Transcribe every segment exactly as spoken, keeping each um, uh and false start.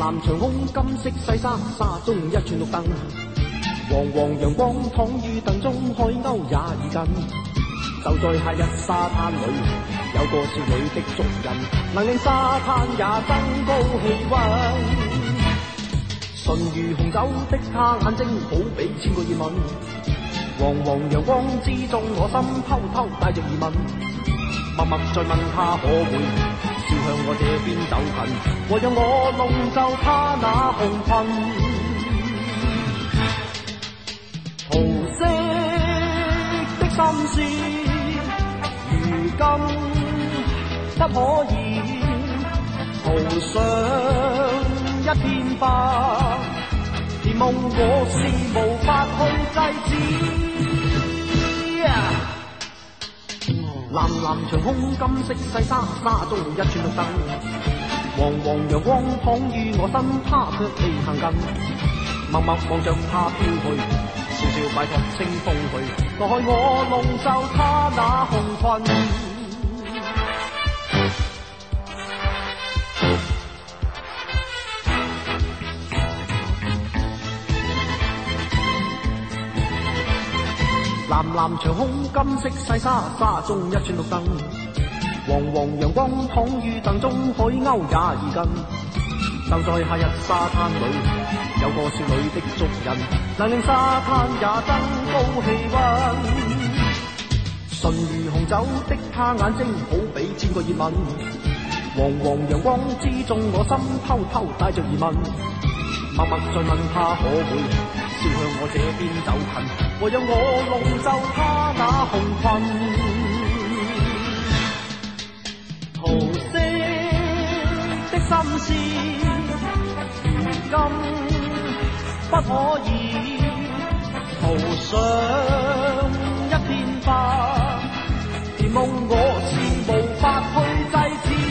藍長空，金色細沙，沙中一串綠燈。黃黃陽光躺於凳中，海鷗也已近。就在夏日沙灘裏，有個少女的足印，能令沙灘也增高氣溫。純如紅酒的她眼睛，好比千個熱吻。黃黃陽光之中，我心偷偷帶着疑問，默默再問她可會照向我這邊走近，或讓我弄皺她那紅裙。桃色的心事，如今不可以塗上一片白，甜夢我是無法去制止。藍藍長空，金色細沙，沙中一串綠燈。黃黃陽光躺於我身，他卻未行近。默默望着他飄去，笑笑拜託清風去，待我弄皺他那紅裙。藍藍長空，金色細沙，沙中一串綠燈。黃黃陽光躺於凳中，海鷗也已近。就在夏日沙灘裏，有個少女的足印，能令沙灘也增高氣溫。純如紅酒的她眼睛，好比千個熱吻。黃黃陽光之中，我心偷偷帶着疑問，默默再問她可會照向我這邊走近，或讓我弄皺她那紅裙。桃色的心事，如今不可以塗上一片白，甜夢我是無法去制止。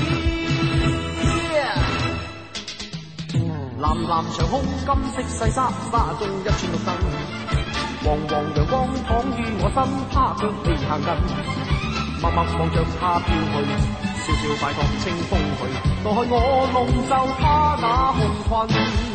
藍藍長空，金色細沙，沙中一串綠燈。黃黃陽光躺於我身，他卻未行近。默默望着他飄去，笑笑拜託清風去，待我弄皺他那紅裙。